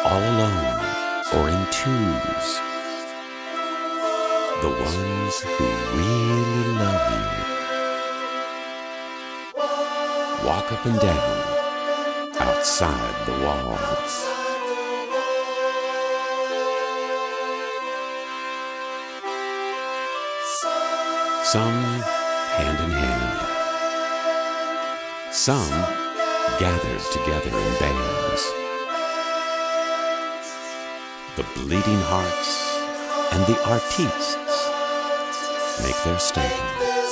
all alone or in twos. The ones who really love you walk up and down outside the walls. Some hand in hand. Some gathered together in bands. The Bleeding Hearts and the Artistes make their stand.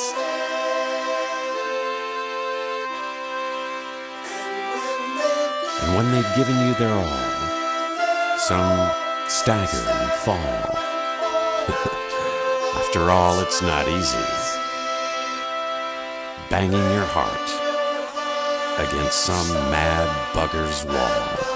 And when they've given you their all, some stagger and fall. After all, it's not easy. Banging your heart against some mad bugger's wall.